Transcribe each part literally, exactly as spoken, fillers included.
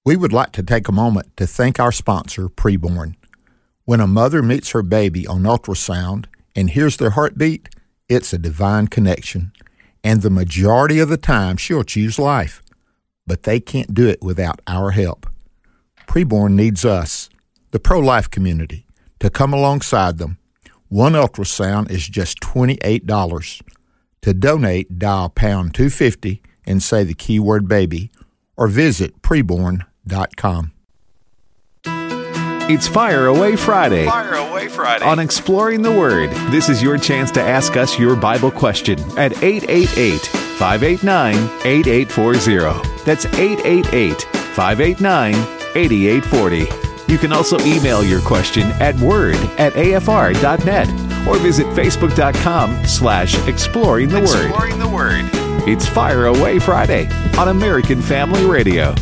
We would like to take a moment to thank our sponsor, Preborn. When a mother meets her baby on ultrasound and hears their heartbeat, it's a divine connection. And the majority of the time, she'll choose life. But they can't do it without our help. Preborn needs us, the pro-life community, to come alongside them. One ultrasound is just twenty-eight dollars. To donate, dial pound two fifty and say the keyword baby, or visit preborn dot com. It's Fire Away Friday. Fire Away Friday. On Exploring the Word. This is your chance to ask us your Bible question at eight eight eight, five eight nine, eight eight four zero. That's eight eight eight, five eight nine, eight eight four zero. You can also email your question at word at a f r dot net or visit facebook.com slash exploring the word. Exploring the Word. It's Fire Away Friday on American Family Radio.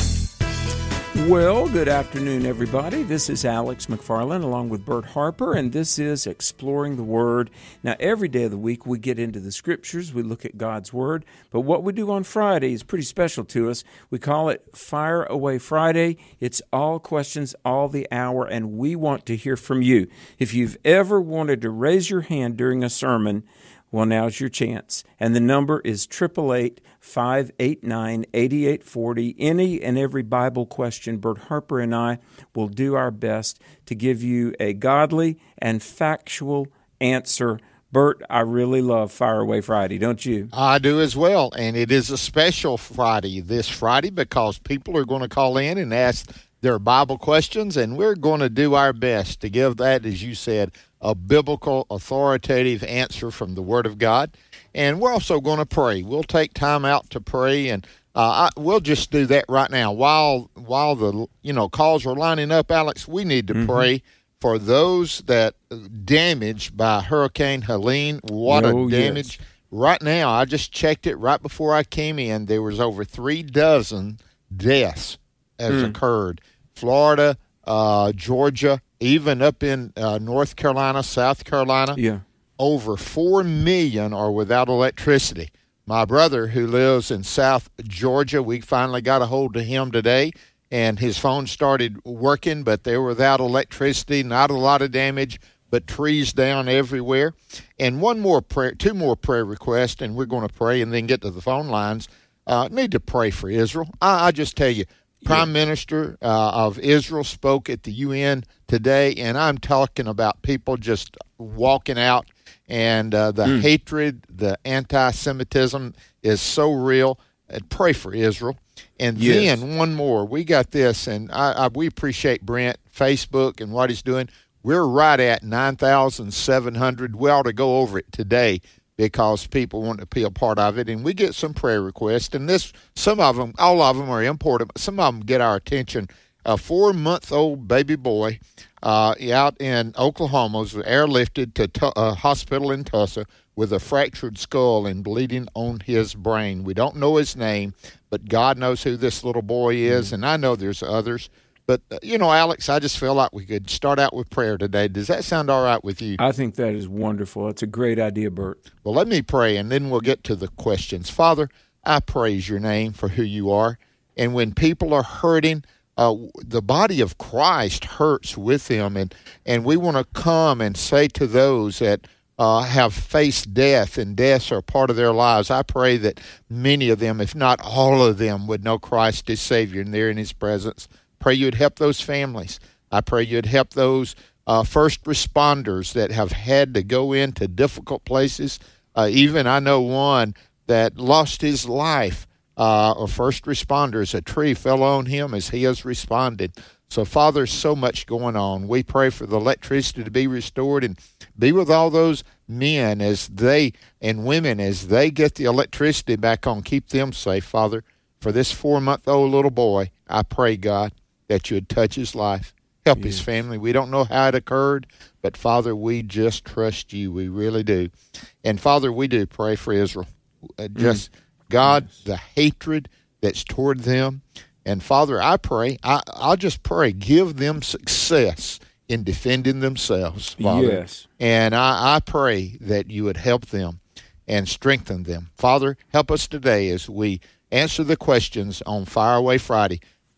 Well, good afternoon, everybody. This is Alex McFarland along with Bert Harper, and this is Exploring the Word. Now, every day of the week we get into the Scriptures, we look at God's Word, but what we do on Friday is pretty special to us. We call it Fire Away Friday. It's all questions, all the hour, and we want to hear from you. If you've ever wanted to raise your hand during a sermon, well, now's your chance. And the number is eight eight eight, five eight nine, eight eight four zero. Any and every Bible question, Bert Harper and I will do our best to give you a godly and factual answer. Bert, I really love Fire Away Friday, don't you? I do as well, and it is a special Friday this Friday because people are going to call in and ask their Bible questions, and we're going to do our best to give that, as you said, a biblical, authoritative answer from the Word of God. And we're also going to pray. We'll take time out to pray, and uh, I, we'll just do that right now. While while the you know calls are lining up, Alex, we need to mm-hmm. pray for those that damaged by Hurricane Helene. What oh, a damage. Yes. Right now, I just checked it right before I came in. There was over three dozen deaths has mm. occurred. Florida, uh, Georgia, even up in uh, North Carolina, South Carolina, yeah. over four million are without electricity. My brother, who lives in South Georgia, we finally got a hold of him today, and his phone started working, but they were without electricity, not a lot of damage, but trees down everywhere. And one more prayer, two more prayer requests, and we're going to pray and then get to the phone lines. Uh, need to pray for Israel. I, I just tell you, Prime yeah. Minister uh, of Israel spoke at the U N today, and I'm talking about people just walking out, and uh, the mm. hatred, the anti-Semitism is so real. And pray for Israel. And yes. then one more. We got this, and I, I, we appreciate Brent, Facebook, and what he's doing. We're right at nine thousand seven hundred. We ought to go over it today, because people want to be a part of it, and we get some prayer requests, and this, some of them, all of them are important, but some of them get our attention. A four-month-old baby boy uh, out in Oklahoma was airlifted to t- a hospital in Tulsa with a fractured skull and bleeding on his brain. We don't know his name, but God knows who this little boy is, mm-hmm. and I know there's others. But, uh, you know, Alex, I just feel like we could start out with prayer today. Does that sound all right with you? I think that is wonderful. It's a great idea, Bert. Well, let me pray, and then we'll get to the questions. Father, I praise your name for who you are. And when people are hurting, uh, the body of Christ hurts with them. And, and we want to come and say to those that uh, have faced death, and deaths are part of their lives, I pray that many of them, if not all of them, would know Christ as Savior, and they're in his presence. Pray you'd help those families. I pray you'd help those uh, first responders that have had to go into difficult places. Uh, even I know one that lost his life, uh, a first responder, as a tree fell on him as he has responded. So, Father, so much going on. We pray for the electricity to be restored, and be with all those men as they and women as they get the electricity back on. Keep them safe, Father. For this four-month-old little boy, I pray, God, that you would touch his life, help yes. his family. We don't know how it occurred, but, Father, we just trust you. We really do. And, Father, we do pray for Israel. Uh, just, mm. God, yes. the hatred that's toward them. And, Father, I pray, I, I'll just pray, give them success in defending themselves, Father. Yes. And I, I pray that you would help them and strengthen them. Father, help us today as we answer the questions on Fire Away Friday.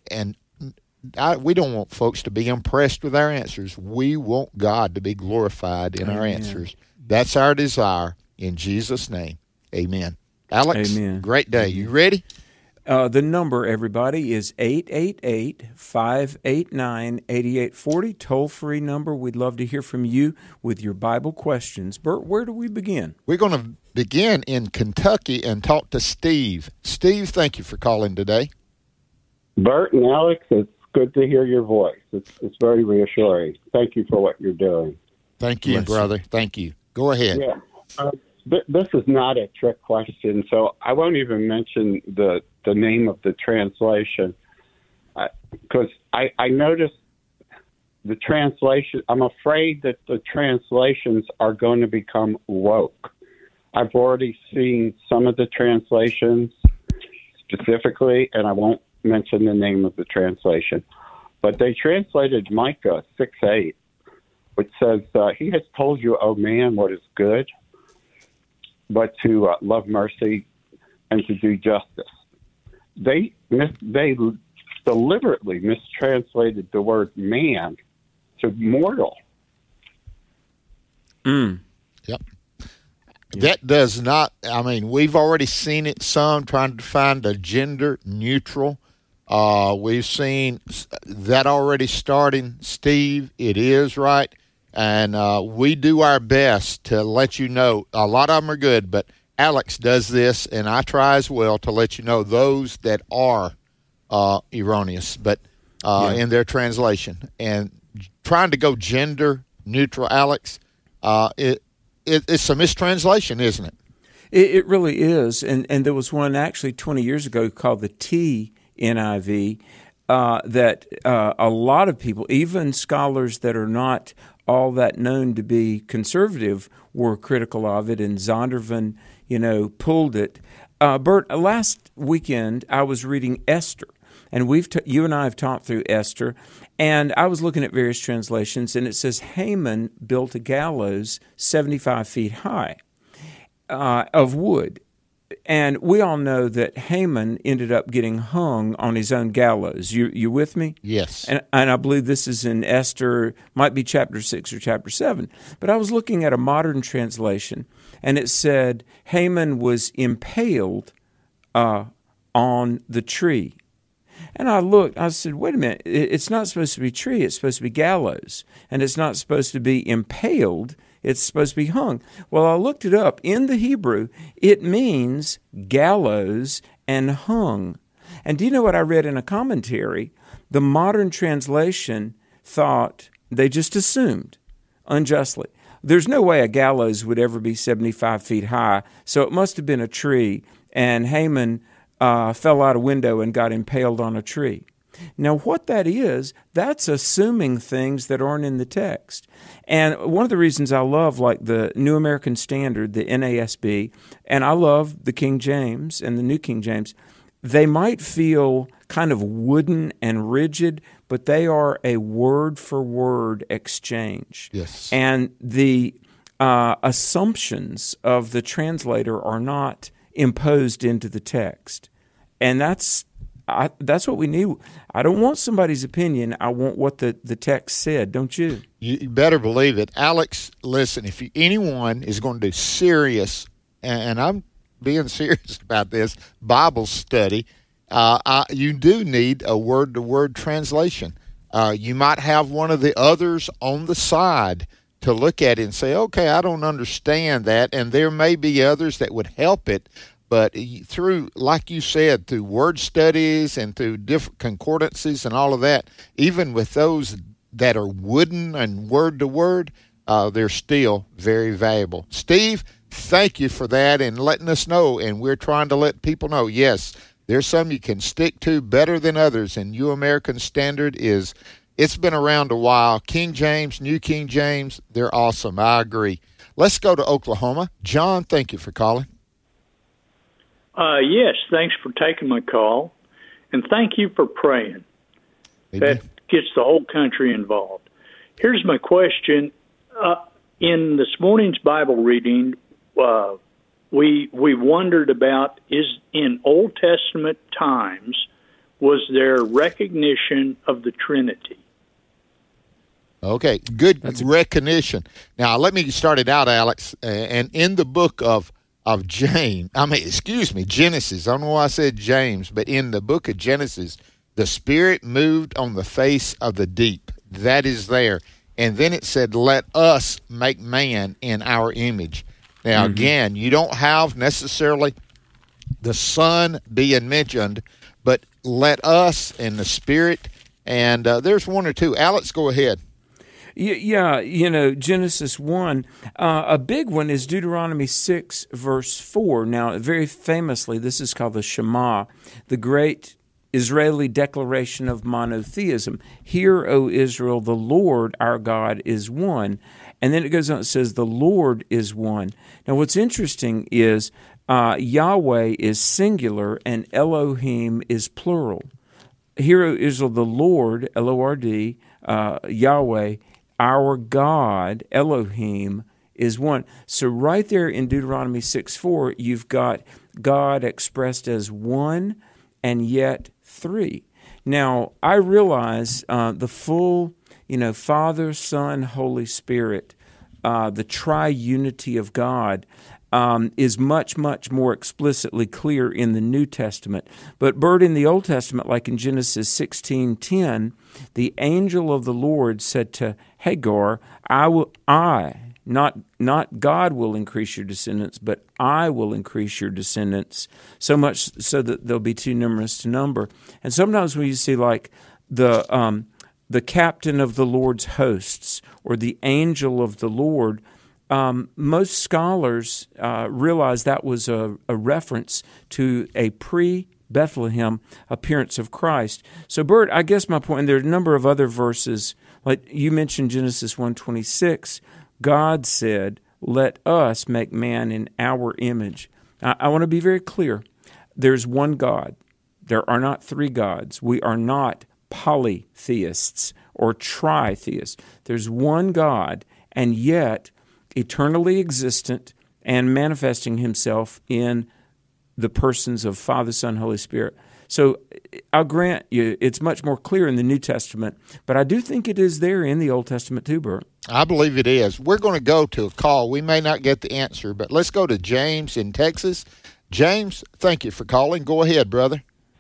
and I, we don't want folks to be impressed with our answers. We want God to be glorified in Amen. Our answers. That's our desire. In Jesus' name, amen. Alex, Amen. Great day. You ready? Uh, the number, everybody, is eight eight eight, five eight nine, eight eight four zero, toll-free number. We'd love to hear from you with your Bible questions. Bert, where do we begin? We're going to begin in Kentucky and talk to Steve. Steve, thank you for calling today. Bert and Alex, it's good to hear your voice. It's, it's very reassuring. Thank you for what you're doing. Thank you, Bless brother. You. Thank you. Go ahead. Yeah. Uh, th- this is not a trick question, so I won't even mention the the name of the translation, because uh, I, I noticed the translation, I'm afraid that the translations are going to become woke. I've already seen some of the translations specifically, and I won't mention the name of the translation, but they translated Micah six eight, which says, uh, he has told you, O man, what is good, but to uh, love mercy and to do justice. They mis- they deliberately mistranslated the word man to mortal. Mm. Yep. That does not, I mean, we've already seen it some, trying to find a gender neutral. Uh, we've seen that already starting, Steve. It is right. And uh, we do our best to let you know. A lot of them are good, but Alex does this, and I try as well to let you know those that are uh, erroneous, but uh, yeah. in their translation. And trying to go gender neutral, Alex, uh, it, it it's a mistranslation, isn't it? It, it really is. And and there was one actually twenty years ago called the T N I V uh, that uh, a lot of people, even scholars that are not all that known to be conservative, were critical of it, and Zondervan, you know, pulled it. Uh, Bert, last weekend I was reading Esther, and we've t- you and I have talked through Esther, and I was looking at various translations, and it says Haman built a gallows seventy-five feet high uh, of wood. And we all know that Haman ended up getting hung on his own gallows. You you with me? Yes. And, and I believe this is in Esther, might be chapter six or chapter seven. But I was looking at a modern translation, and it said Haman was impaled uh, on the tree. And I looked, I said, wait a minute, it's not supposed to be tree, it's supposed to be gallows. And it's not supposed to be impaled, it's supposed to be hung. Well, I looked it up. In the Hebrew, it means gallows and hung. And do you know what I read in a commentary? The modern translation thought, they just assumed, unjustly, there's no way a gallows would ever be seventy-five feet high, so it must have been a tree, and Haman uh, fell out a window and got impaled on a tree. Now, what that is, that's assuming things that aren't in the text. And one of the reasons I love, like, the New American Standard, the N A S B, and I love the King James and the New King James, they might feel kind of wooden and rigid, but they are a word-for-word exchange. Yes. And the uh, assumptions of the translator are not imposed into the text. And that's I, that's what we need. I don't want somebody's opinion. I want what the, the text said, don't you? You better believe it. Alex, listen, if you, anyone is going to do serious, and, and I'm being serious about this, Bible study, uh, I, you do need a word-to-word translation. Uh, you might have one of the others on the side to look at it and say, okay, I don't understand that, and there may be others that would help it. But through, like you said, through word studies and through different concordances and all of that, even with those that are wooden and word to word, uh, they're still very valuable. Steve, thank you for that and letting us know. And we're trying to let people know, yes, there's some you can stick to better than others. And New American Standard is, it's been around a while. King James, New King James, they're awesome. I agree. Let's go to Oklahoma. John, thank you for calling. Uh, yes, thanks for taking my call, and thank you for praying. Amen. That gets the whole country involved. Here's my question. Uh, in this morning's Bible reading, uh, we we wondered about, is in Old Testament times, was their recognition of the Trinity. Okay, good a- recognition. Now, let me start it out, Alex. Uh, and in the book of, of James, I mean, excuse me, Genesis. I don't know why I said James, but in the book of Genesis, the Spirit moved on the face of the deep. That is there. And then it said, let us make man in our image. Now, mm-hmm. again, you don't have necessarily the Son being mentioned, but let us and the Spirit. And uh, there's one or two. Alex, go ahead. Yeah, you know, Genesis one. Uh, a big one is Deuteronomy six, verse four. Now, very famously, this is called the Shema, the great Israeli declaration of monotheism. Hear, O Israel, the Lord our God is one. And then it goes on, it says, the Lord is one. Now, what's interesting is uh, Yahweh is singular and Elohim is plural. Hear, O Israel, the Lord, L O R D, uh, Yahweh, our God, Elohim, is one. So right there in Deuteronomy six four, you've got God expressed as one and yet three. Now, I realize uh, the full, you know, Father, Son, Holy Spirit, uh, the triunity of God um, is much, much more explicitly clear in the New Testament. But, Bert, in the Old Testament, like in Genesis sixteen ten, the angel of the Lord said to Hagar, I will, I, not not God will increase your descendants, but I will increase your descendants, so much so that they'll be too numerous to number. And sometimes when you see like the um, the captain of the Lord's hosts or the angel of the Lord, um, most scholars uh, realize that was a, a reference to a pre Bethlehem appearance of Christ. So, Bert, I guess my point, and there are a number of other verses, like you mentioned Genesis one twenty-six, God said, let us make man in our image. I, I want to be very clear. There's one God. There are not three gods. We are not polytheists or tritheists. There's one God, and yet eternally existent and manifesting himself in the persons of Father, Son, Holy Spirit. So I'll grant you it's much more clear in the New Testament, but I do think it is there in the Old Testament too, Bert. I believe it is. We're going to go to a call. We may not get the answer, but let's go to James in Texas. James, thank you for calling. Go ahead, brother.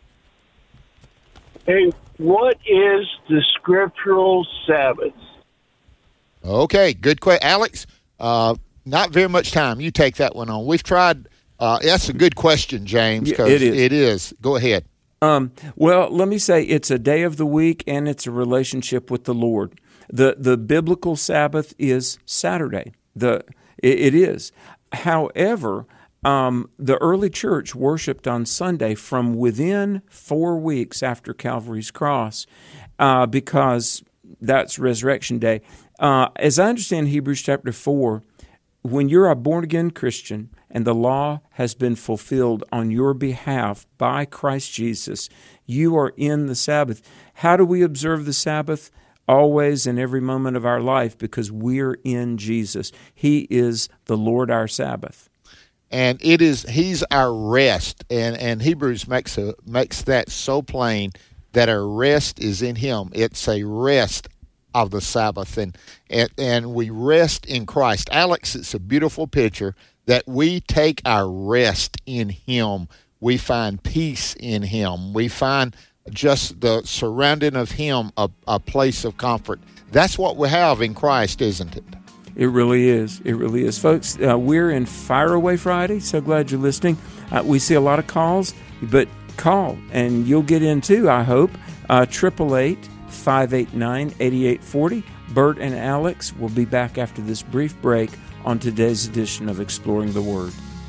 Hey, what is the scriptural Sabbath? Okay, good question. Alex, uh, not very much time. You take that one on. We've tried... Uh, that's a good question, James, because it is. it is. Go ahead. Um, well, let me say it's a day of the week, and it's a relationship with the Lord. The the biblical Sabbath is Saturday. The it, it is. However, um, the early church worshipped on Sunday from within four weeks after Calvary's cross, uh, because that's Resurrection Day. Uh, as I understand Hebrews chapter four, when you're a born-again Christian and the law has been fulfilled on your behalf by Christ Jesus, you are in the Sabbath. How do we observe the Sabbath? Always and every moment of our life, because we're in Jesus. He is the Lord our Sabbath. And it is He's our rest. And, and Hebrews makes a, makes that so plain that our rest is in Him. It's a rest of the Sabbath, and, and and we rest in Christ. Alex, it's a beautiful picture that we take our rest in Him. We find peace in Him. We find just the surrounding of Him a, a place of comfort. That's what we have in Christ, isn't it? It really is. It really is. Folks, uh, we're in Fire Away Friday. So glad you're listening. Uh, we see a lot of calls, but call, and you'll get in too, I hope. Uh, triple eight, five eight nine, eight eight four zero. Bert and Alex will be back after this brief break on today's edition of Exploring the Word.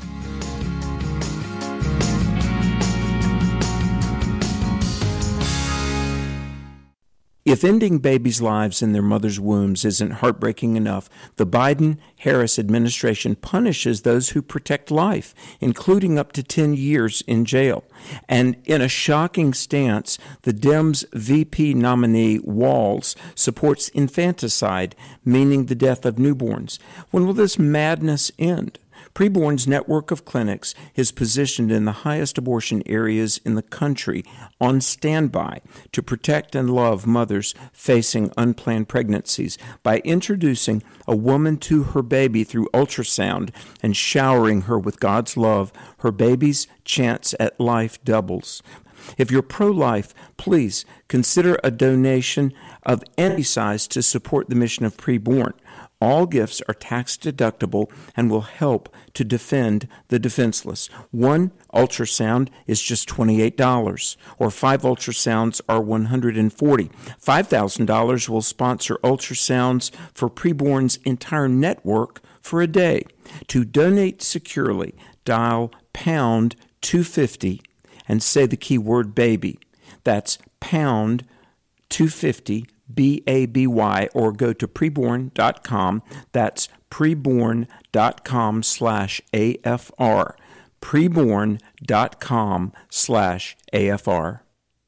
If ending babies' lives in their mother's wombs isn't heartbreaking enough, the Biden-Harris administration punishes those who protect life, including up to ten years in jail. And in a shocking stance, the Dems V P nominee, Walz, supports infanticide, meaning the death of newborns. When will this madness end? Preborn's network of clinics is positioned in the highest abortion areas in the country on standby to protect and love mothers facing unplanned pregnancies by introducing a woman to her baby through ultrasound and showering her with God's love. Her baby's chance at life doubles. If you're pro-life, please consider a donation of any size to support the mission of Preborn. All gifts are tax-deductible and will help to defend the defenseless. One ultrasound is just twenty-eight dollars, or five ultrasounds are one hundred forty dollars. five thousand dollars will sponsor ultrasounds for Preborn's entire network for a day. To donate securely, dial pound two fifty and say the keyword baby. That's pound two fifty, B A B Y, or go to preborn dot com. That's preborn dot com slash A F R. preborn dot com slash A F R.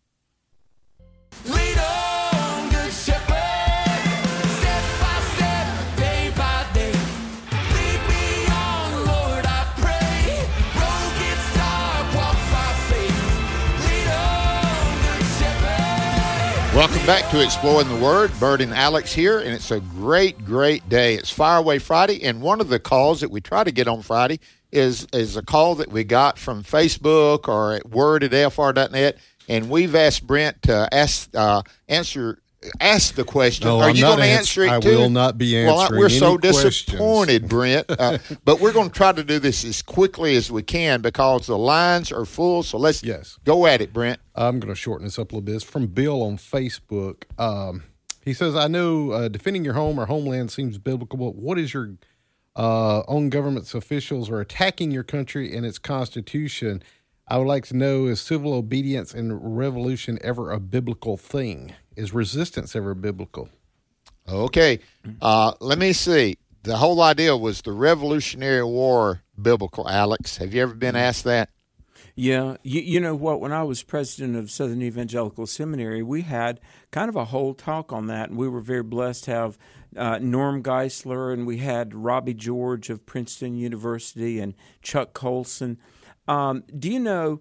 Lead on, good shepherd, step by step, day by day. Lead me on, Lord, I pray. Road gets dark, walk by faith. Lead on, good shepherd. Welcome back to Exploring the Word. Bert and Alex here, and it's a great, great day. It's Fire Away Friday, and one of the calls that we try to get on Friday is is a call that we got from Facebook or at word at A F R dot net, and we've asked Brent to ask uh, answer ask the question. No, Are I'm you not going to ans- answer it I too? will not be answering Well, we're so any questions. disappointed, Brent. Uh, but we're going to try to do this as quickly as we can because the lines are full. So let's Yes. go at it, Brent. I'm going to shorten this up a little bit. It's from Bill on Facebook. Um, he says, I know uh, defending your home or homeland seems biblical, but what is your uh, own government's officials are attacking your country and its constitution? I would like to know, is civil obedience and revolution ever a biblical thing? Is resistance ever biblical? Okay. Uh, let me see. The whole idea was the Revolutionary War biblical, Alex. Have you ever been asked that? Yeah, you, you know what, when I was president of Southern Evangelical Seminary, we had kind of a whole talk on that, and we were very blessed to have uh, Norm Geisler, and we had Robbie George of Princeton University, and Chuck Colson. Um, do you know,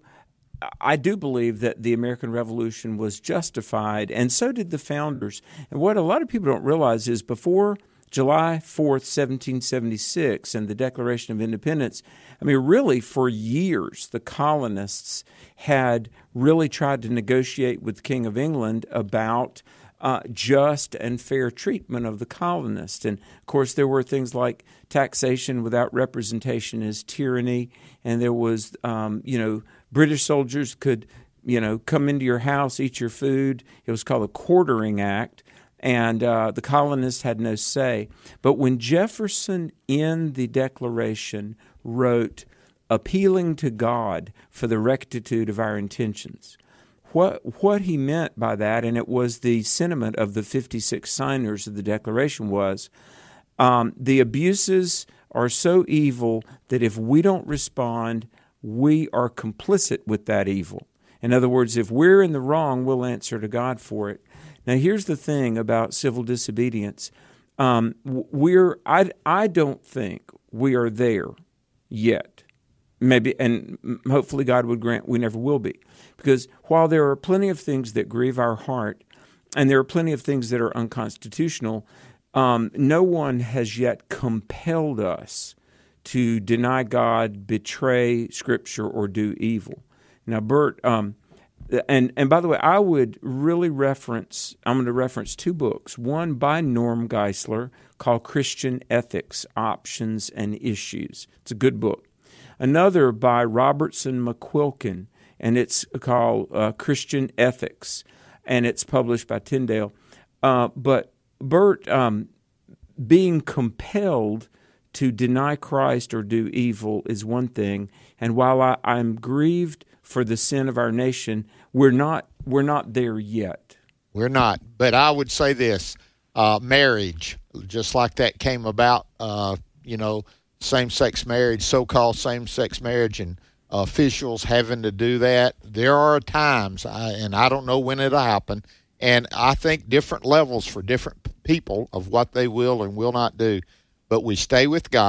I do believe that the American Revolution was justified, and so did the founders. And what a lot of people don't realize is before July fourth, seventeen seventy-six, and the Declaration of Independence, I mean, really, for years, the colonists had really tried to negotiate with the King of England about uh, just and fair treatment of the colonists. And, of course, there were things like taxation without representation is tyranny, and there was, um, you know, British soldiers could, you know, come into your house, eat your food. It was called the Quartering Act. And uh, the colonists had no say. But when Jefferson, in the Declaration, wrote, appealing to God for the rectitude of our intentions, what what he meant by that, and it was the sentiment of the fifty-six signers of the Declaration, was um, the abuses are so evil that if we don't respond, we are complicit with that evil. In other words, if we're in the wrong, we'll answer to God for it. Now, here's the thing about civil disobedience. Um, we're I, I don't think we are there yet. Maybe, and hopefully God would grant we never will be. Because while there are plenty of things that grieve our heart, and there are plenty of things that are unconstitutional, um, no one has yet compelled us to deny God, betray Scripture, or do evil. Now, Bert... Um, And and by the way, I would really reference, I'm going to reference two books. One by Norm Geisler called Christian Ethics, Options and Issues. It's a good book. Another by Robertson McQuilkin, and it's called uh, Christian Ethics, and it's published by Tyndale. Uh, but Bert, um, being compelled to deny Christ or do evil is one thing, and while I, I'm grieved for the sin of our nation, we're not we're not there yet. We're not. But I would say this, uh, marriage, just like that came about, uh, you know, same-sex marriage, so-called same-sex marriage, and officials having to do that. There are times, I, and I don't know when it'll happen, and I think different levels for different people of what they will and will not do. But we stay with God.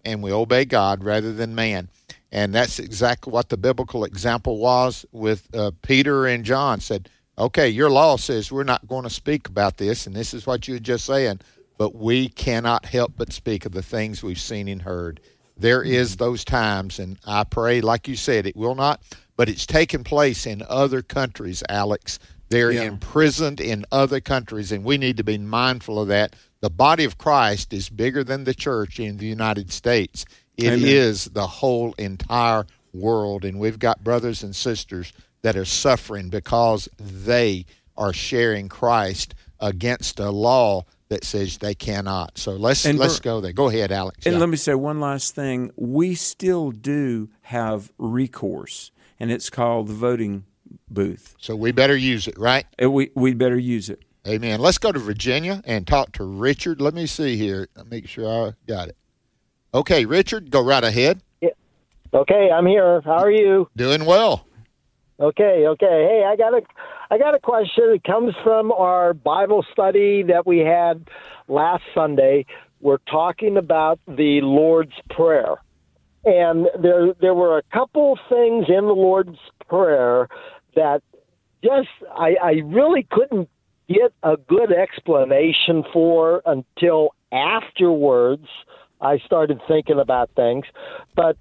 and we obey God rather than man. And that's exactly what the biblical example was with uh, Peter and John. Said, okay, your law says we're not going to speak about this, and this is what you were just saying, but we cannot help but speak of the things we've seen and heard. There is those times, and I pray, like you said, it will not, but it's taken place in other countries, Alex. They're Yeah. imprisoned in other countries, and we need to be mindful of that. The body of Christ is bigger than the church in the United States. It Amen. is the whole entire world, and we've got brothers and sisters that are suffering because they are sharing Christ against a law that says they cannot. So let's And let's Bert- go there. Go ahead, Alex. And Yeah. let me say one last thing. We still do have recourse, and it's called the voting booth. So we better use it, right? And we we better use it. Amen. Let's go to Virginia and talk to Richard. Let me see here. I'll make sure I got it. Okay, Richard, go right ahead. Okay, I'm here. How are you? Doing well. Okay, okay. Hey, I got a, I got a question. It comes from our Bible study that we had last Sunday. We're talking about the Lord's Prayer, and there, there were a couple things in the Lord's Prayer that just I, I really couldn't get a good explanation for until afterwards. I started thinking about things, but.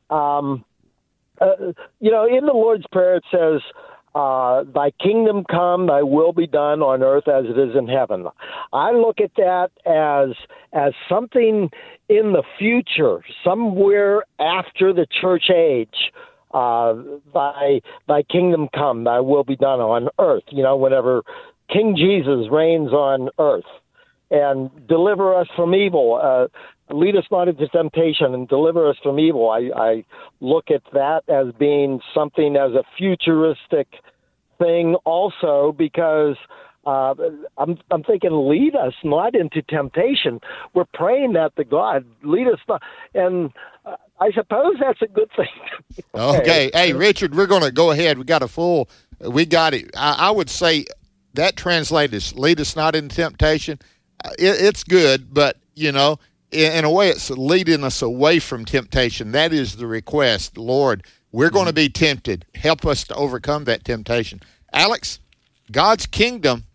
Um, Uh, you know, in the Lord's Prayer, it says, uh, thy kingdom come, thy will be done on earth as it is in heaven. I look at that as as something in the future, somewhere after the church age. Uh, thy, thy kingdom come, thy will be done on earth, you know, whenever King Jesus reigns on earth. And deliver us from evil. Uh, lead us not into temptation and deliver us from evil. I, I look at that as being something as a futuristic thing also, because uh, I'm, I'm thinking lead us not into temptation. We're praying that to God, lead us not. And uh, I suppose that's a good thing. Okay. Hey, Richard, we're going to go ahead. We got a full, we got it. I, I would say that translates, lead us not into temptation. It, it's good, but, you know, in, in a way it's leading us away from temptation. That is the request. Lord, we're going to be tempted. Help us to overcome that temptation. Alex, God's kingdom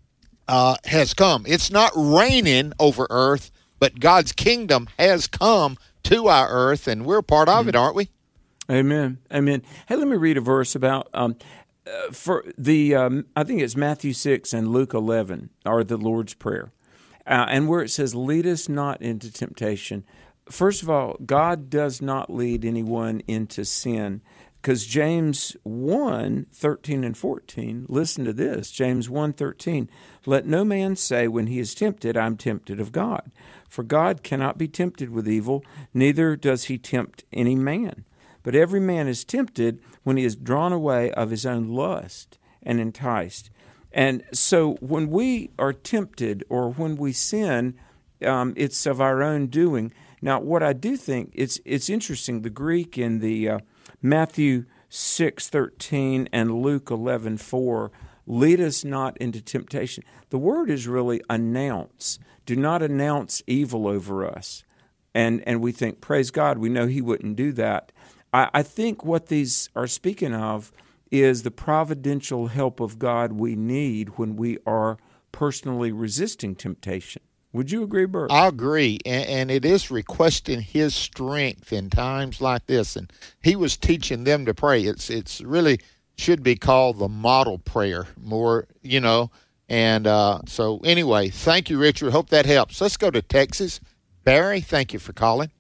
uh, has come. It's not reigning over earth, but God's kingdom has come to our earth, and we're part of it, aren't we? Amen. Amen. Hey, let me read a verse about um, uh, for the um, I think it's Matthew six and Luke eleven are the Lord's Prayer. Uh, and where it says, lead us not into temptation. First of all, God does not lead anyone into sin, because James one, thirteen and fourteen, listen to this, James one, thirteen, let no man say when he is tempted, I'm tempted of God. For God cannot be tempted with evil, neither does he tempt any man. But every man is tempted when he is drawn away of his own lust and enticed. And so when we are tempted or when we sin, um, it's of our own doing. Now, what I do think, it's it's interesting, the Greek in the uh, Matthew six thirteen and Luke eleven four, lead us not into temptation. The word is really announce. Do not announce evil over us. And, and we think, praise God, we know he wouldn't do that. I, I think what these are speaking of is the providential help of God we need when we are personally resisting temptation. Would you agree, Bert? I agree, and, and it is requesting his strength in times like this. And he was teaching them to pray. It's it's really should be called the model prayer more, you know. And uh, so anyway, thank you, Richard. Hope that helps. Let's go to Texas. Barry, thank you for calling.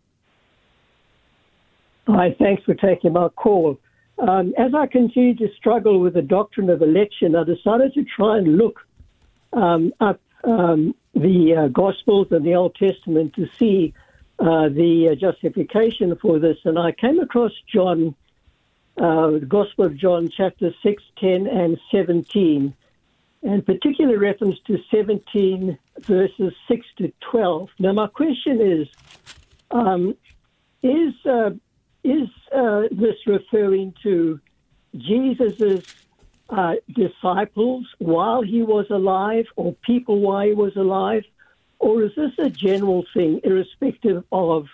Hi, thanks for taking my call. Um, as I continue to struggle with the doctrine of election, I decided to try and look um, up um, the uh, Gospels and the Old Testament to see uh, the uh, justification for this. And I came across John, uh, the Gospel of John, chapter six, ten, and seventeen, and particular reference to seventeen, verses six to twelve. Now, my question is, um, is... Uh, Is uh, this referring to Jesus' uh, disciples while he was alive, or people while he was alive? Or is this a general thing, irrespective of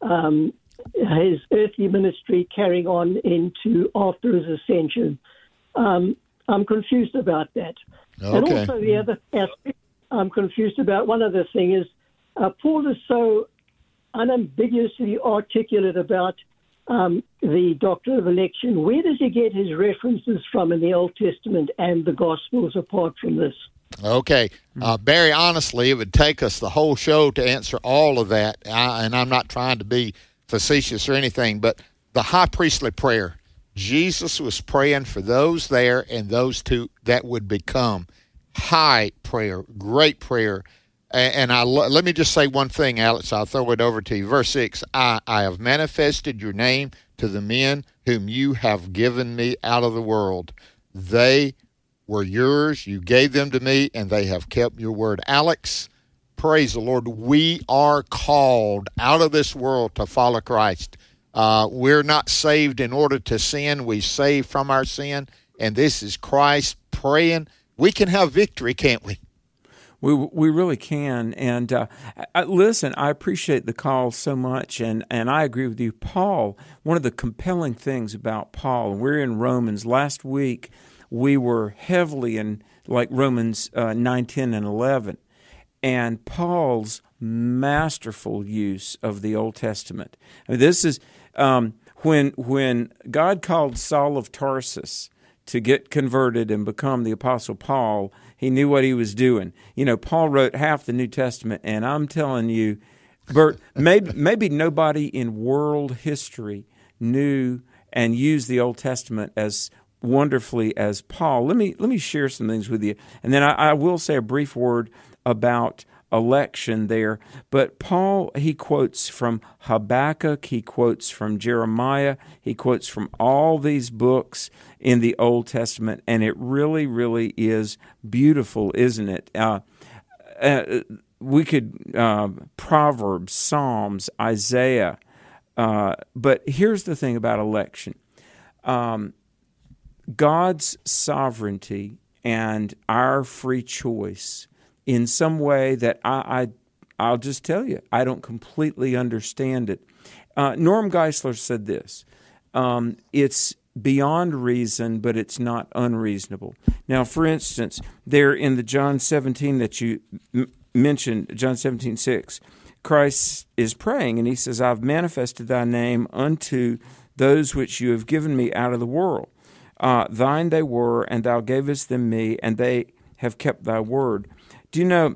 um, his earthly ministry carrying on into after his ascension. Um, I'm confused about that. Okay. And also the other aspect I'm confused about, one other thing is uh, Paul is so unambiguously articulate about um, the doctrine of election. Where does he get his references from in the Old Testament and the Gospels apart from this? Okay. Uh, Barry, honestly, it would take us the whole show to answer all of that, I, and I'm not trying to be facetious or anything, but the high priestly prayer, Jesus was praying for those there and those two that would become. High prayer, great prayer. And, and I let me just say one thing, Alex. I'll throw it over to you. Verse six, I, I have manifested your name to the men whom you have given me out of the world. They were yours. You gave them to me, and they have kept your word. Alex, praise the Lord. We are called out of this world to follow Christ. Uh, we're not saved in order to sin. We saved from our sin, and this is Christ praying. We can have victory, can't we? We we really can. And uh, I, listen, I appreciate the call so much, and, and I agree with you. Paul, one of the compelling things about Paul, and we're in Romans. Last week, we were heavily in like Romans uh, nine, ten, and eleven. And Paul's masterful use of the Old Testament. I mean, this is um, when when God called Saul of Tarsus to get converted and become the Apostle Paul, he knew what he was doing. You know, Paul wrote half the New Testament, and I'm telling you, Bert, maybe maybe nobody in world history knew and used the Old Testament as wonderfully as Paul. Let me let me share some things with you, and then I, I will say a brief word about election there. But Paul, he quotes from Habakkuk, he quotes from Jeremiah, he quotes from all these books in the Old Testament, and it really, really is beautiful, isn't it? Uh, uh, we could, uh, Proverbs, Psalms, Isaiah, uh, but here's the thing about election. Um, God's sovereignty and our free choice in some way that I, I, I'll just tell you, I don't completely understand it. Uh, Norm Geisler said this, um, it's beyond reason, but it's not unreasonable. Now, for instance, there in the John seventeen that you m- mentioned, John seventeen six, Christ is praying, and he says, I've manifested thy name unto those which you have given me out of the world. Uh, thine they were, and thou gavest them me, and they have kept thy word. Do you know,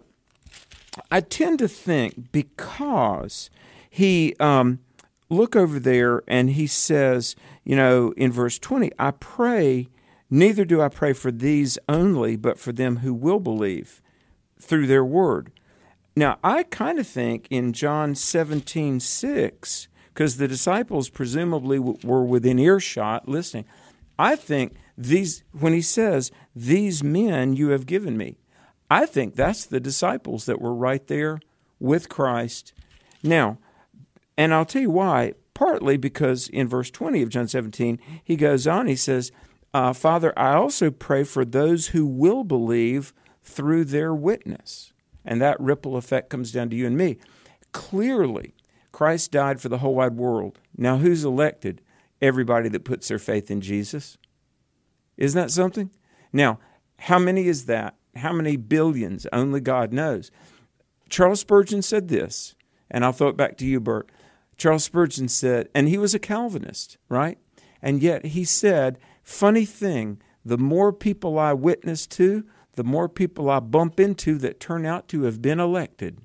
I tend to think because he, um, look over there and he says, you know, in verse twenty, I pray, neither do I pray for these only, but for them who will believe through their word. Now, I kind of think in John seventeen six, because the disciples presumably w- were within earshot listening, I think these, when he says, these men you have given me, I think that's the disciples that were right there with Christ. Now, and I'll tell you why, partly because in verse twenty of John seventeen, he goes on, he says, uh, Father, I also pray for those who will believe through their witness. And that ripple effect comes down to you and me. Clearly, Christ died for the whole wide world. Now, who's elected? Everybody that puts their faith in Jesus. Isn't that something? Now, how many is that? How many billions? Only God knows. Charles Spurgeon said this, and I'll throw it back to you, Bert. Charles Spurgeon said, and he was a Calvinist, right? And yet he said, funny thing, the more people I witness to, the more people I bump into that turn out to have been elected.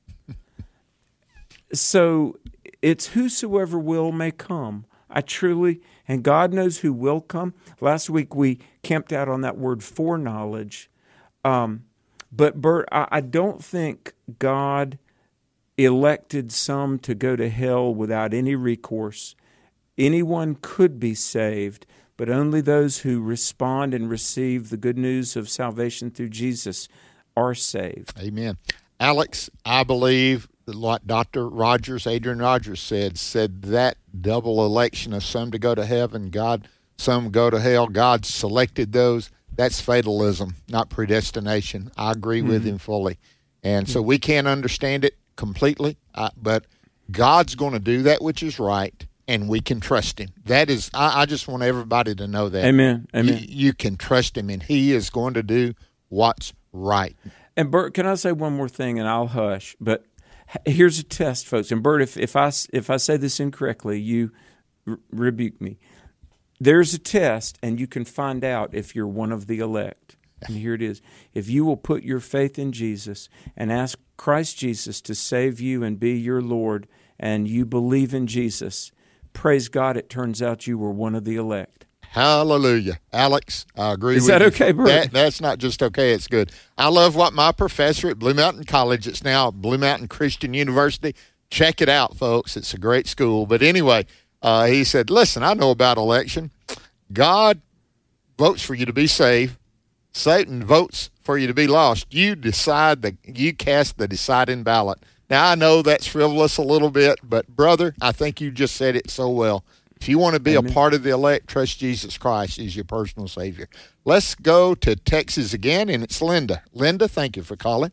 So it's whosoever will may come. I truly, and God knows who will come. Last week we camped out on that word foreknowledge. Um, but Bert, I, I don't think God elected some to go to hell without any recourse. Anyone could be saved, but only those who respond and receive the good news of salvation through Jesus are saved. Amen. Alex, I believe that what Doctor Rogers, Adrian Rogers said, said that double election of some to go to heaven, God, some go to hell, God selected those. That's fatalism, not predestination. I agree mm-hmm. with him fully. And so we can't understand it completely, uh, but God's going to do that which is right, and we can trust him. That is, I, I just want everybody to know that. Amen. Amen. You, you can trust him, and he is going to do what's right. And Bert, can I say one more thing, and I'll hush, but here's a test, folks. And Bert, if, if I if I say this incorrectly, you r- rebuke me. There's a test, and you can find out if you're one of the elect. And here it is. If you will put your faith in Jesus and ask Christ Jesus to save you and be your Lord, and you believe in Jesus, praise God, it turns out you were one of the elect. Hallelujah. Alex, I agree Is with you. that okay, Bert? That, that's not just okay, it's good. I love what my professor at Blue Mountain College, it's now Blue Mountain Christian University. Check it out, folks. It's a great school. But anyway, uh, he said, listen, I know about election. God votes for you to be saved. Satan votes for you to be lost. You decide, the, you cast the deciding ballot. Now, I know that's frivolous a little bit, but, brother, I think you just said it so well. If you want to be Amen. a part of the elect, trust Jesus Christ as your personal Savior. Let's go to Texas again, and it's Linda. Linda, thank you for calling.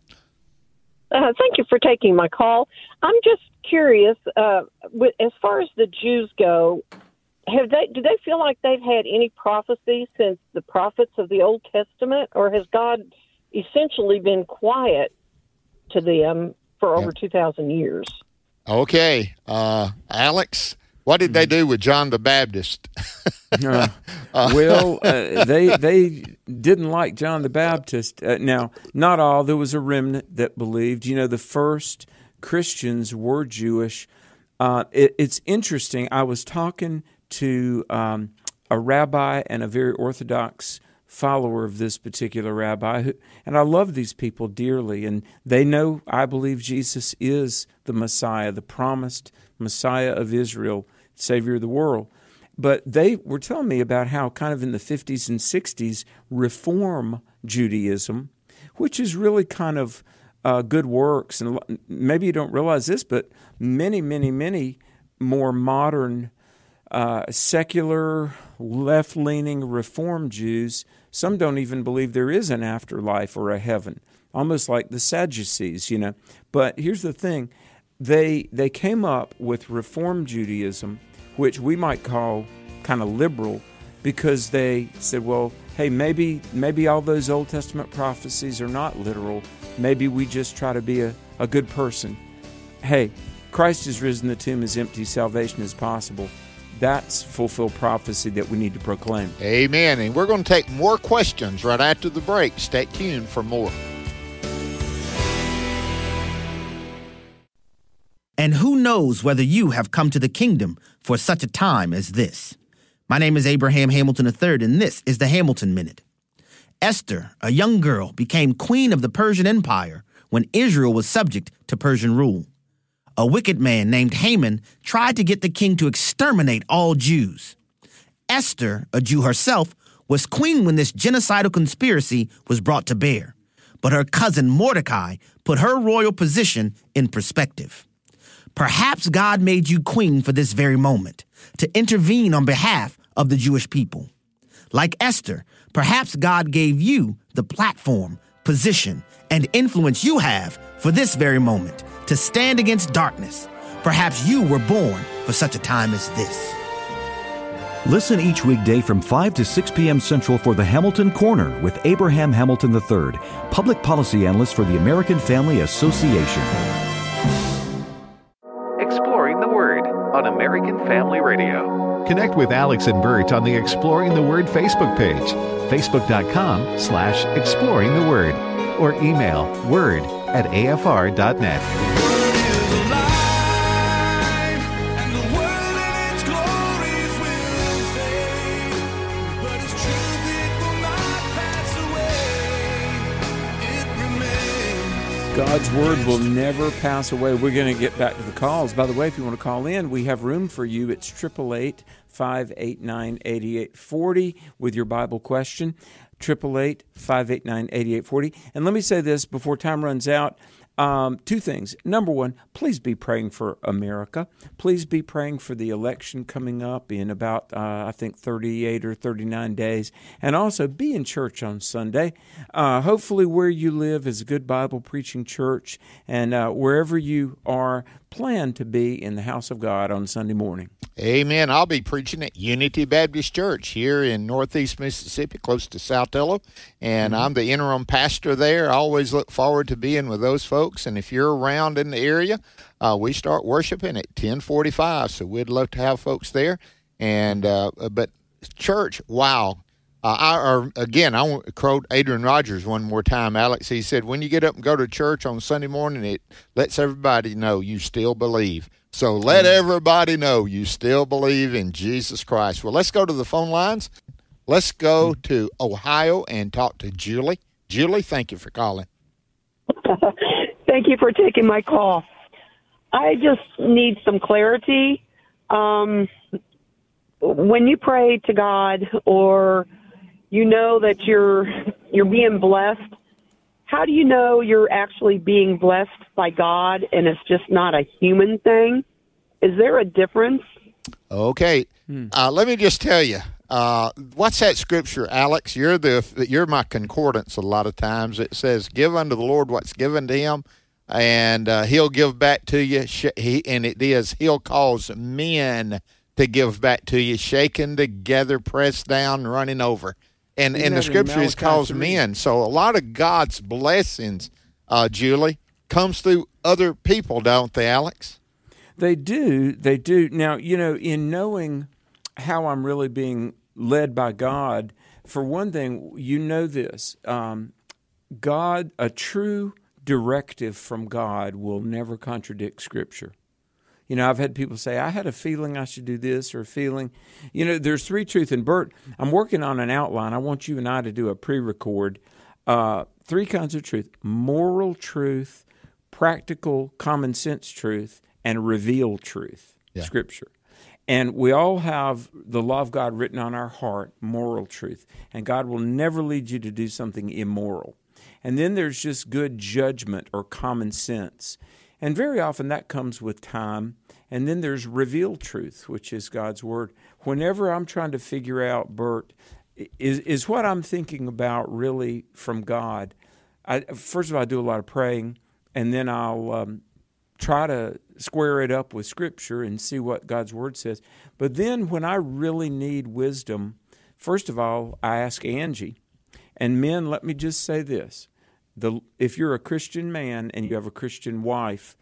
Uh, thank you for taking my call. I'm just curious, uh, with, as far as the Jews go, have they? Do they feel like they've had any prophecy since the prophets of the Old Testament, or has God essentially been quiet to them for over yeah. two thousand years? Okay. Uh, Alex, what did they do with John the Baptist? uh, well, uh, they they didn't like John the Baptist. Uh, now, not all. There was a remnant that believed. You know, the first Christians were Jewish. Uh, it, it's interesting. I was talking to um, a rabbi and a very Orthodox follower of this particular rabbi, who, and I love these people dearly, and they know I believe Jesus is the Messiah, the promised Messiah of Israel, Savior of the world. But they were telling me about how kind of in the fifties and sixties, Reform Judaism, which is really kind of uh, good works, and maybe you don't realize this, but many, many, many more modern Uh, secular, left-leaning Reform Jews, some don't even believe there is an afterlife or a heaven, almost like the Sadducees, you know. But here's the thing. They they came up with Reform Judaism, which we might call kind of liberal, because they said, well, hey, maybe maybe all those Old Testament prophecies are not literal. Maybe we just try to be a, a good person. Hey, Christ is risen, the tomb is empty, salvation is possible. That's fulfilled prophecy that we need to proclaim. Amen. And we're going to take more questions right after the break. Stay tuned for more. And who knows whether you have come to the kingdom for such a time as this? My name is Abraham Hamilton the third, and this is the Hamilton Minute. Esther, a young girl, became queen of the Persian Empire when Israel was subject to Persian rule. A wicked man named Haman tried to get the king to exterminate all Jews. Esther, a Jew herself, was queen when this genocidal conspiracy was brought to bear, but her cousin Mordecai put her royal position in perspective. Perhaps God made you queen for this very moment, to intervene on behalf of the Jewish people. Like Esther, perhaps God gave you the platform, position, and influence you have for this very moment, to stand against darkness. Perhaps you were born for such a time as this. Listen each weekday from five to six p.m. Central for the Hamilton Corner with Abraham Hamilton the third, Public Policy Analyst for the American Family Association. Exploring the Word on American Family Radio. Connect with Alex and Bert on the Exploring the Word Facebook page, facebook.com slash exploring the word, or email word at a f r dot net. God's Word will never pass away. We're going to get back to the calls. By the way, if you want to call in, we have room for you. It's eight eight eight, five eight nine, eight eight four zero with your Bible question. eight eight eight, five eight nine, eight eight four zero. And let me say this before time runs out. Um, two things. Number one, please be praying for America. Please be praying for the election coming up in about, uh, I think, thirty-eight or thirty-nine days. And also be in church on Sunday. Uh, hopefully where you live is a good Bible-preaching church. And uh, wherever you are, plan to be in the house of God on Sunday morning. Amen. I'll be preaching at Unity Baptist Church here in Northeast Mississippi, close to Southello, and mm-hmm. I'm the interim pastor there. I always look forward to being with those folks, and if you're around in the area, uh, we start worshiping at ten forty-five, so we'd love to have folks there. And uh, but church, wow. Uh, I, or again, I want to quote Adrian Rogers one more time, Alex. He said, when you get up and go to church on Sunday morning, it lets everybody know you still believe. So let everybody know you still believe in Jesus Christ. Well, let's go to the phone lines. Let's go to Ohio and talk to Julie. Julie, thank you for calling. Thank you for taking my call. I just need some clarity. Um, when you pray to God, or you know that you're you're being blessed, how do you know you're actually being blessed by God and it's just not a human thing? Is there a difference? Okay. Hmm. Uh, let me just tell you, uh, what's that scripture, Alex? You're the you're my concordance a lot of times. It says, give unto the Lord what's given to him, and uh, he'll give back to you. He, and it is, he'll cause men to give back to you, shaken together, pressed down, running over. And, and the scripture is calls men. So a lot of God's blessings, uh, Julie, comes through other people, don't they, Alex? They do. They do. Now, you know, in knowing how I'm really being led by God, for one thing, you know this. Um, God, a true directive from God will never contradict Scripture. You know, I've had people say, I had a feeling I should do this, or a feeling. You know, there's three truths. And Bert, I'm working on an outline. I want you and I to do a pre-record. Uh, three kinds of truth: moral truth, practical, common sense truth, and revealed truth, yeah. Scripture. And we all have the law of God written on our heart, moral truth. And God will never lead you to do something immoral. And then there's just good judgment or common sense. And very often that comes with time. And then there's revealed truth, which is God's Word. Whenever I'm trying to figure out, Bert, is is what I'm thinking about really from God? I, first of all, I do a lot of praying, and then I'll um, try to square it up with Scripture and see what God's Word says. But then when I really need wisdom, first of all, I ask Angie. And men, let me just say this. The, if you're a Christian man and you have a Christian wife,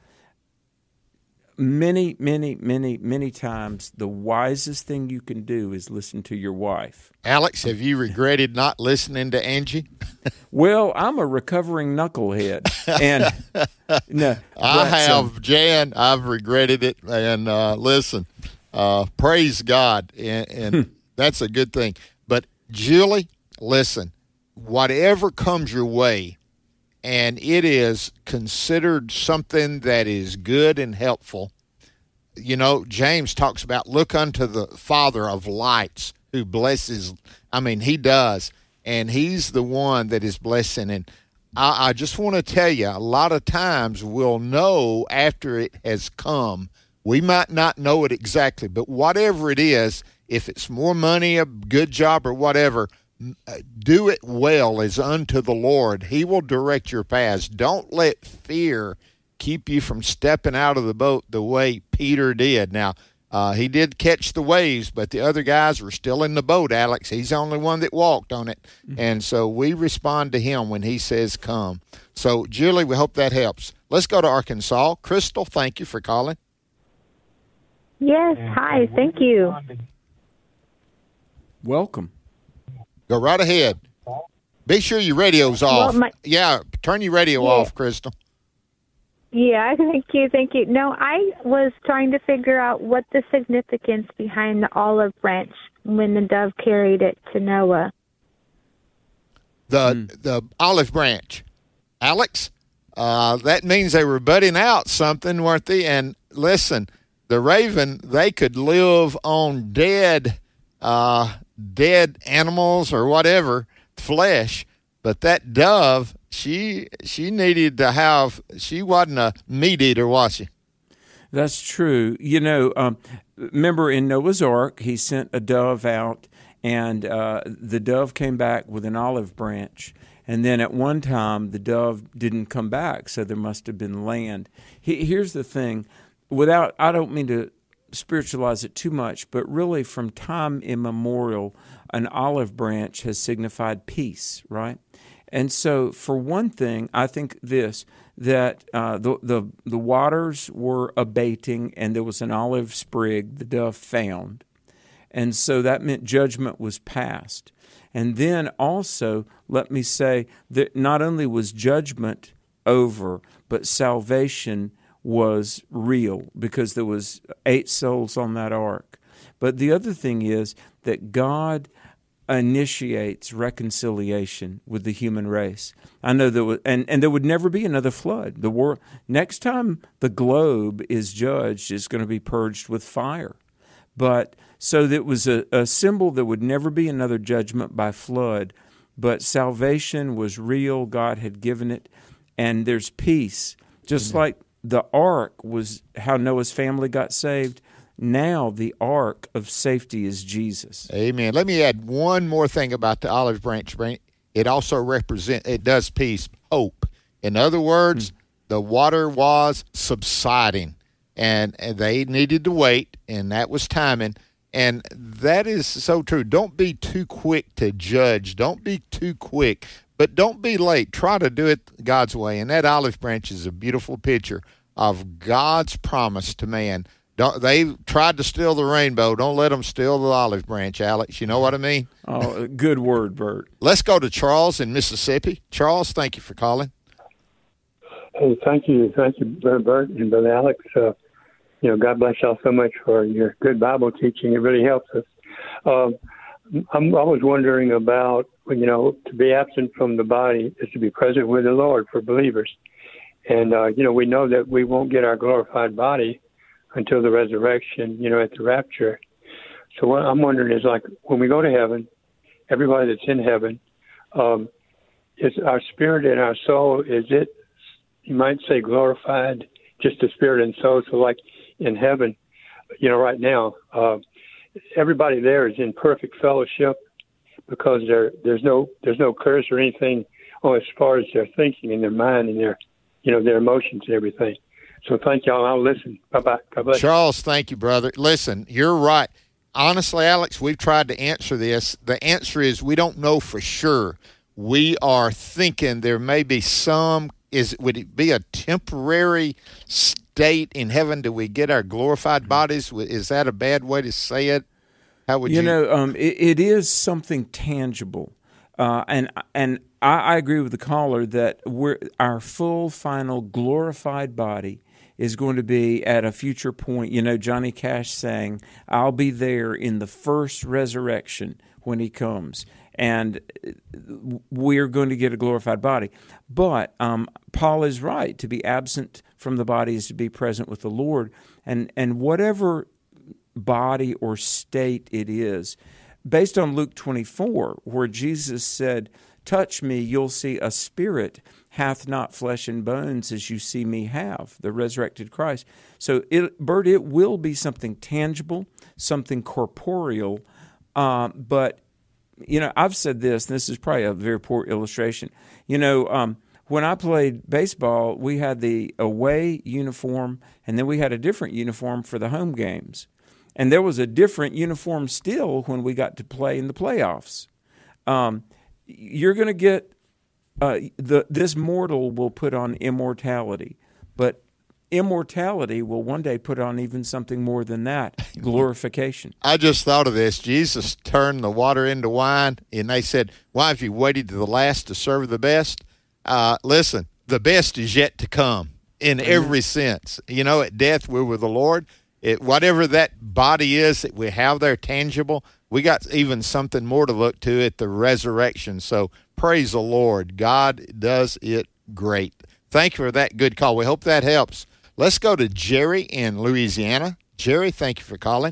many, many, many, many times the wisest thing you can do is listen to your wife. Alex, have you regretted not listening to Angie? Well, I'm a recovering knucklehead. And no, I have, um, Jan, I've regretted it. And uh, listen, uh, praise God. And, and that's a good thing. But Julie, listen, whatever comes your way, and it is considered something that is good and helpful. You know, James talks about, look unto the Father of lights who blesses. I mean, he does, and he's the one that is blessing. And I, I just want to tell you, a lot of times we'll know after it has come. We might not know it exactly, but whatever it is, if it's more money, a good job, or whatever, do it well as unto the Lord. He will direct your paths. Don't let fear keep you from stepping out of the boat the way Peter did. Now, uh, he did catch the waves, but the other guys were still in the boat, Alex. He's the only one that walked on it. Mm-hmm. And so we respond to him when he says come. So, Julie, we hope that helps. Let's go to Arkansas. Crystal, thank you for calling. Yes, hi, thank you. Welcome. Go right ahead. Be sure your radio's off. Well, my, yeah, turn your radio yeah. off, Crystal. Yeah, thank you, thank you. No, I was trying to figure out what the significance behind the olive branch when the dove carried it to Noah. The mm. the olive branch. Alex, uh, that means they were budding out something, weren't they? And listen, the raven, they could live on dead uh dead animals or whatever, flesh, but that dove, she she needed to have, she wasn't a meat eater, was she? That's true. You know, um, remember in Noah's Ark, he sent a dove out, and uh, the dove came back with an olive branch. And then at one time, the dove didn't come back, so there must have been land. He, here's the thing. without, I don't mean to spiritualize it too much, but really from time immemorial, an olive branch has signified peace, right? And so, for one thing, I think this, that uh, the, the the waters were abating and there was an olive sprig the dove found. And so that meant judgment was passed. And then also, let me say that not only was judgment over, but salvation was real because there was eight souls on that ark. But the other thing is that God initiates reconciliation with the human race. I know there was, and, and there would never be another flood. The war, next time the globe is judged, it's going to be purged with fire. But so that was a, a symbol that would never be another judgment by flood. But salvation was real. God had given it, and there's peace. Just Amen. Like the ark was how Noah's family got saved. Now the ark of safety is Jesus. Amen. Let me add one more thing about the olive branch. It also represents, it does peace, hope. In other words, mm-hmm. the water was subsiding, and, and they needed to wait, and that was timing. And that is so true. Don't be too quick to judge. Don't be too quick, but don't be late. Try to do it God's way. And that olive branch is a beautiful picture of God's promise to man. Don't, they tried to steal the rainbow. Don't let them steal the olive branch, Alex. You know what I mean? Oh, good word, Bert. Let's go to Charles in Mississippi. Charles, thank you for calling. Hey, thank you. Thank you, Bert and Brother Alex. Uh, you know, God bless y'all so much for your good Bible teaching. It really helps us. Um, I'm always wondering about, you know, to be absent from the body is to be present with the Lord for believers. And, uh, you know, we know that we won't get our glorified body until the resurrection, you know, at the rapture. So what I'm wondering is, like, when we go to heaven, everybody that's in heaven, um, is our spirit and our soul, is it, you might say, glorified, just the spirit and soul? So like in heaven, you know, right now, uh, everybody there is in perfect fellowship because there there's no there's no curse or anything oh, as far as their thinking and their mind and their, you know, their emotions and everything. So thank y'all. I'll listen. Bye-bye. God bless. Charles, thank you, brother. Listen, you're right. Honestly, Alex, we've tried to answer this. The answer is we don't know for sure. We are thinking there may be some, is would it be a temporary state in heaven? Do we get our glorified bodies? Is that a bad way to say it? How would you? You know, um, it, it is something tangible. Uh, and and I, I agree with the caller that we're, our full, final, glorified body is going to be at a future point. You know, Johnny Cash sang, I'll be there in the first resurrection when he comes. And we're going to get a glorified body. But um, Paul is right. To be absent from the body is to be present with the Lord. And, and whatever body or state it is, based on Luke twenty-four, where Jesus said, touch me, you'll see a spirit hath not flesh and bones as you see me have, the resurrected Christ. So, it, Bert, it will be something tangible, something corporeal. Uh, but, you know, I've said this, and this is probably a very poor illustration. You know, um, when I played baseball, we had the away uniform, and then we had a different uniform for the home games. And there was a different uniform still when we got to play in the playoffs. Um, you're going to get uh, the this mortal will put on immortality, but immortality will one day put on even something more than that, glorification. I just thought of this. Jesus turned the water into wine, and they said, why have you waited to the last to serve the best? Uh, listen, the best is yet to come in every sense. You know, at death, we're with the Lord. It, whatever that body is that we have there tangible, we got even something more to look to at the resurrection. So praise the Lord. God does it great. Thank you for that good call. We hope that helps. Let's go to Jerry in Louisiana. Jerry, thank you for calling.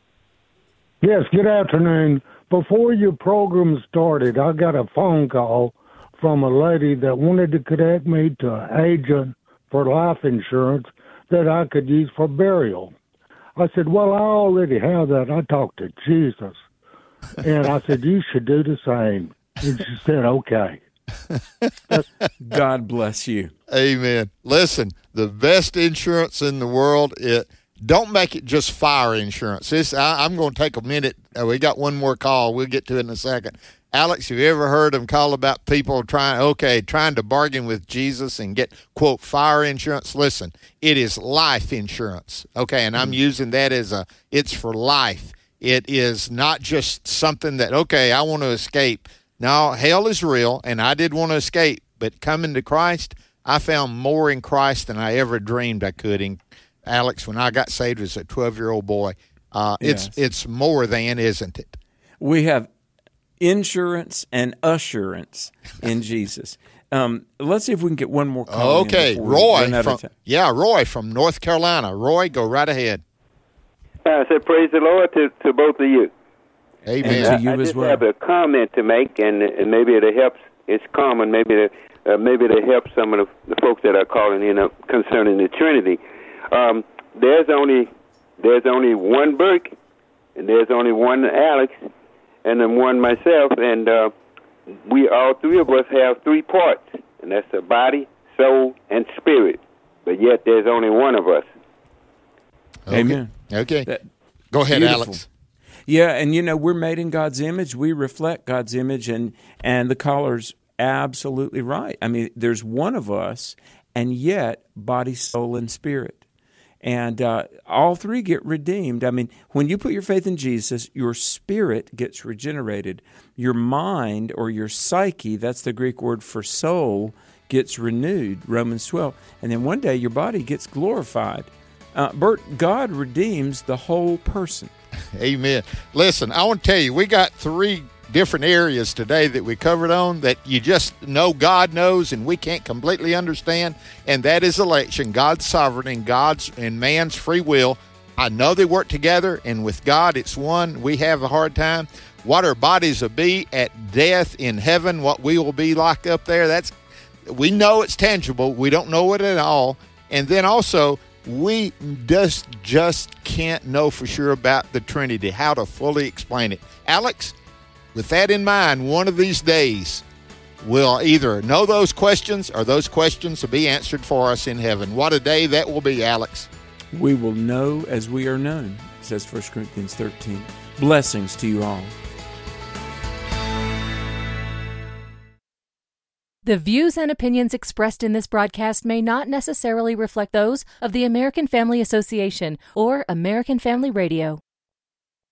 Yes, good afternoon. Before your program started, I got a phone call from a lady that wanted to connect me to an agent for life insurance that I could use for burial. I said, well, I already have that. I talked to Jesus. And I said, you should do the same. And she said, okay. God bless you. Amen. Listen, the best insurance in the world, it don't make it just fire insurance. This I, I'm going to take a minute. Uh, we got one more call. We'll get to it in a second. Alex, have you ever heard them call about people trying, okay, trying to bargain with Jesus and get, quote, fire insurance? Listen, it is life insurance, okay, and I'm using that as a, it's for life. It is not just something that, okay, I want to escape. No, hell is real, and I did want to escape, but coming to Christ, I found more in Christ than I ever dreamed I could. In Alex, when I got saved as a twelve-year-old boy, uh, Yes. it's it's more than, isn't it? We have insurance and assurance in Jesus. Um, let's see if we can get one more call. in Okay, before we Roy run out of from time. yeah, Roy from North Carolina. Roy, go right ahead. I said, praise the Lord to, to both of you. Amen. And I, I just have a comment to make, and, and maybe it helps. It's common. Maybe it, uh, maybe it helps some of the, the folks that are calling in uh, concerning the Trinity. Um, there's only there's only one Burke, and there's only one Alex, and then one myself, and uh, we all three of us have three parts, and that's the body, soul, and spirit. But yet there's only one of us. Okay. Amen. Okay. That- Go ahead, Beautiful. Alex. Yeah, and you know, we're made in God's image. We reflect God's image, and and the caller's absolutely right. I mean, there's one of us, and yet body, soul, and spirit. And uh, all three get redeemed. I mean, when you put your faith in Jesus, your spirit gets regenerated. Your mind or your psyche, that's the Greek word for soul, gets renewed, Romans twelve. And then one day your body gets glorified. Uh, Bert, God redeems the whole person. Amen. Listen, I want to tell you, we got three different areas today that we covered on that you just know God knows and we can't completely understand, and that is election, God's sovereignty, and God's and man's free will. I know they work together, and with God it's one. We have a hard time. What our bodies will be at death in heaven, what we will be like up there, that's we know it's tangible. We don't know it at all. And then also, we just just can't know for sure about the Trinity, how to fully explain it. Alex, with that in mind, one of these days, we'll either know those questions or those questions will be answered for us in heaven. What a day that will be, Alex. We will know as we are known, says First Corinthians thirteen. Blessings to you all. The views and opinions expressed in this broadcast may not necessarily reflect those of the American Family Association or American Family Radio.